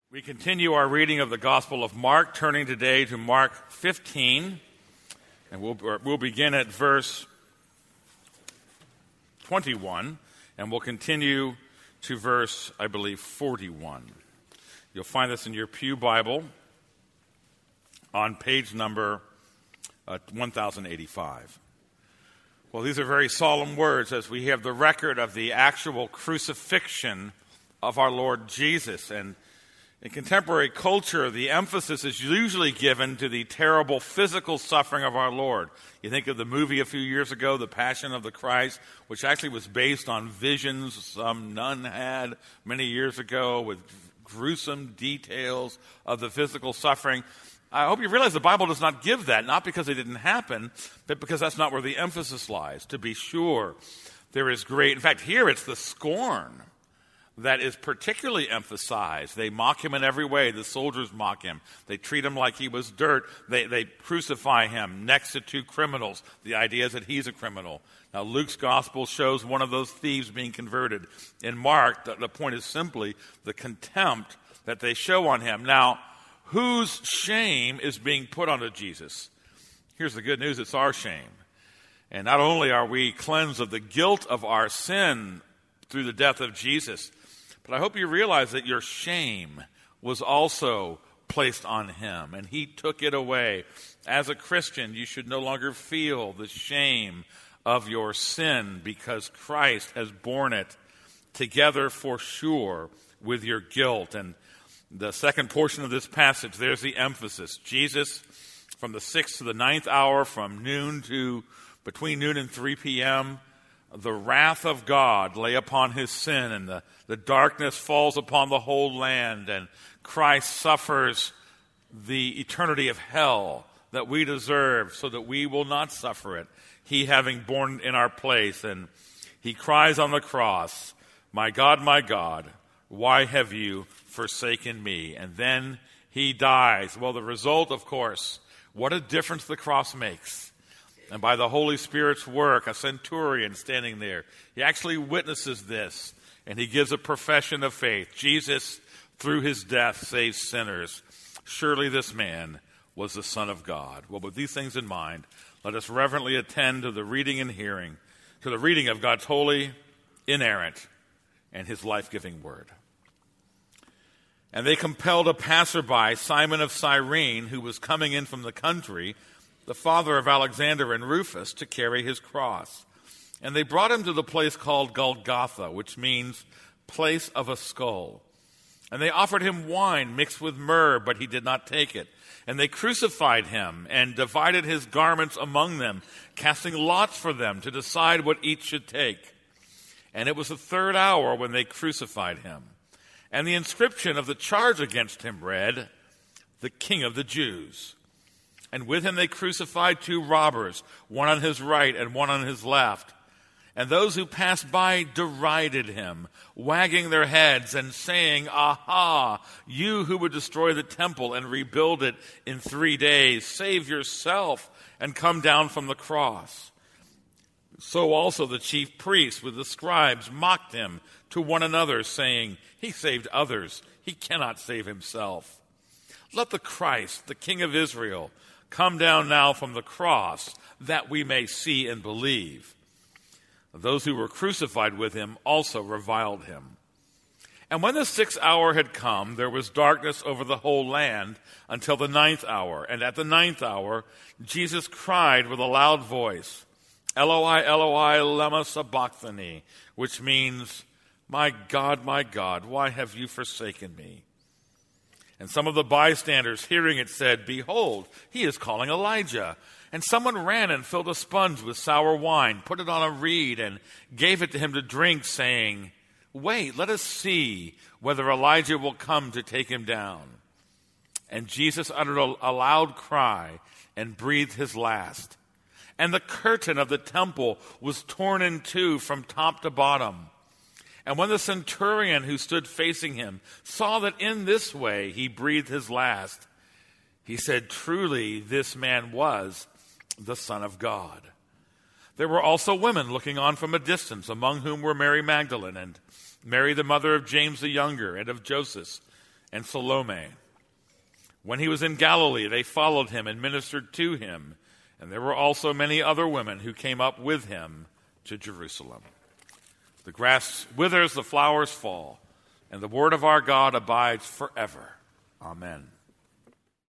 We continue our reading of the Gospel of Mark, turning today to Mark 15, and we'll begin at verse 21, and we'll continue to verse, I believe, 41. You'll find this in your pew Bible on page number 1085. Well, these are very solemn words as we have the record of the actual crucifixion of our Lord Jesus. And in contemporary culture, the emphasis is usually given to the terrible physical suffering of our Lord. You think of the movie a few years ago, The Passion of the Christ, which actually was based on visions some nun had many years ago with gruesome details of the physical suffering. I hope you realize the Bible does not give that, not because it didn't happen, but because that's not where the emphasis lies. To be sure, there is great, in fact, here it's the scorn that is particularly emphasized. They mock him in every way. The soldiers mock him. They treat him like he was dirt. They crucify him next to two criminals. The idea is that he's a criminal. Now, Luke's gospel shows one of those thieves being converted. In Mark, the point is simply the contempt that they show on him. Now, whose shame is being put onto Jesus? Here's the good news, it's our shame. And not only are we cleansed of the guilt of our sin through the death of Jesus, but I hope you realize that your shame was also placed on him, and he took it away. As a Christian, you should no longer feel the shame of your sin because Christ has borne it together for sure with your guilt. And the second portion of this passage, there's the emphasis. Jesus, from the 6th to the 9th hour, from between noon and 3 p.m., the wrath of God lay upon his sin, and the darkness falls upon the whole land, and Christ suffers the eternity of hell that we deserve so that we will not suffer it, he having borne in our place. And he cries on the cross, my God, why have you forsaken me?" And then he dies. Well, the result, of course, what a difference the cross makes. And by the Holy Spirit's work, a centurion standing there, he actually witnesses this, and he gives a profession of faith. Jesus, through his death, saves sinners. Surely this man was the Son of God. Well, with these things in mind, let us reverently attend to the reading and hearing, to the reading of God's holy, inerrant, and his life-giving word. "And they compelled a passerby, Simon of Cyrene, who was coming in from the country, the father of Alexander and Rufus, to carry his cross. And they brought him to the place called Golgotha, which means place of a skull. And they offered him wine mixed with myrrh, but he did not take it. And they crucified him and divided his garments among them, casting lots for them to decide what each should take. And it was the 3rd hour when they crucified him. And the inscription of the charge against him read, 'The King of the Jews.' And with him they crucified 2 robbers, one on his right and one on his left. And those who passed by derided him, wagging their heads and saying, 'Aha, you who would destroy the temple and rebuild it in 3 days, save yourself and come down from the cross.' So also the chief priests with the scribes mocked him to one another, saying, 'He saved others, he cannot save himself. Let the Christ, the King of Israel, come down now from the cross, that we may see and believe.' Those who were crucified with him also reviled him. And when the 6th hour had come, there was darkness over the whole land until the 9th hour. And at the 9th hour, Jesus cried with a loud voice, 'Eloi, Eloi, lema sabachthani,' which means, my God, why have you forsaken me?' And some of the bystanders, hearing it, said, 'Behold, he is calling Elijah.' And someone ran and filled a sponge with sour wine, put it on a reed, and gave it to him to drink, saying, 'Wait, let us see whether Elijah will come to take him down.' And Jesus uttered a loud cry and breathed his last. And the curtain of the temple was torn in two from top to bottom. And when the centurion who stood facing him saw that in this way he breathed his last, he said, 'Truly this man was the Son of God.' There were also women looking on from a distance, among whom were Mary Magdalene and Mary the mother of James the younger and of Joseph, and Salome. When he was in Galilee, they followed him and ministered to him, and there were also many other women who came up with him to Jerusalem. The grass withers, the flowers fall, and the word of our God abides forever. Amen.